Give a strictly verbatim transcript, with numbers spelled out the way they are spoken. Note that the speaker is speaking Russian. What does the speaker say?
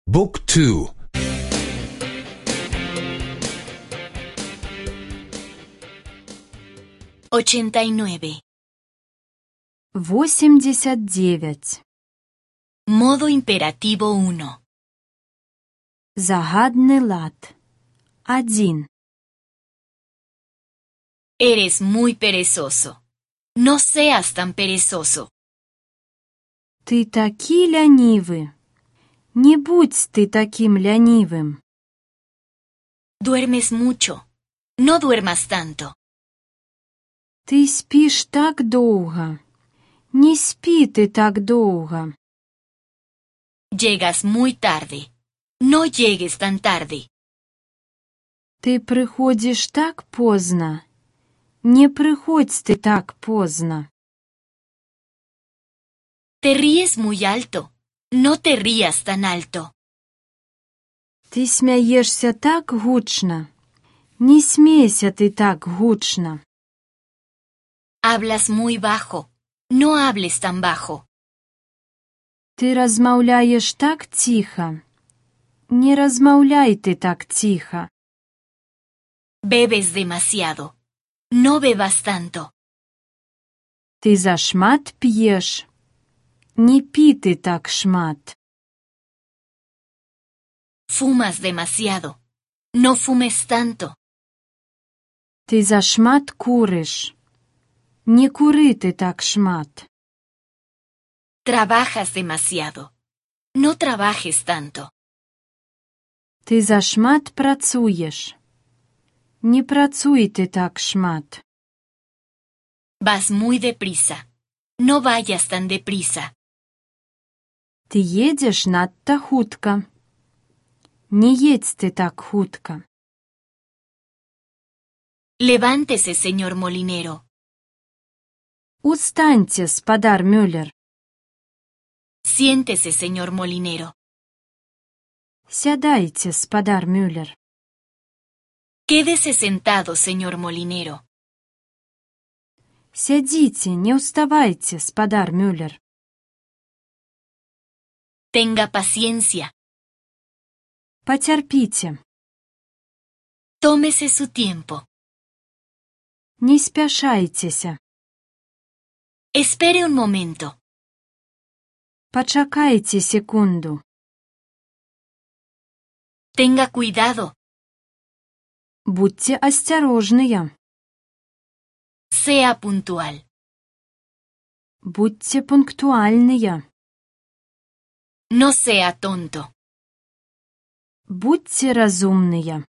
بوك تو. ochenta y nueve. восемьдесят девять. Modo imperativo uno. Загадный лад. Один. Eres muy perezoso. No seas tan perezoso. Ты таки лянивый. Не будь ты таким лянивым. Duermes mucho. No duermas tanto. Ты спишь так долго. Не спи ты так долго. Llegas muy tarde. No llegues tan tarde. Ты приходишь так поздно. Не приходь ты так поздно. Te ríes muy alto. No te rías tan alto. Ты смеешься так гучно. Не смейся ты так гучно. Hablas muy bajo. No hables tan bajo. Ты размаўляешь так тихо. Не размаўляй ты так тихо. Bebes demasiado. No bebas tanto. Ты зашмат п'еш. Не пі ты так шмат. Fumas demasiado. No fumes tanto. Ты зашмат куриш. Не куры ты так шмат. Trabajas demasiado. No trabajes tanto. Ты зашмат працуеш. Не працуй ты так шмат. Vas muy deprisa. No vayas tan deprisa. Ты едзеш надта хутка. Не едь ты так хутка. Levántese, señor molinero. Устаньце, спадар Мюллер. Siéntese, señor molinero. Сядайце, спадар Мюллер. Quédese sentado, señor molinero. Сядзіце, не ўставайце, спадар Мюллер. Tenga paciencia. Пацярпіце. Tómese su tiempo. Не спяшайцеся. Espere un momento. Пачакайце секунду. Tenga cuidado. Будьце асцярожныя. Sea puntual. Будьце пунктуальныя. No sea tonto. Будьце разумныя.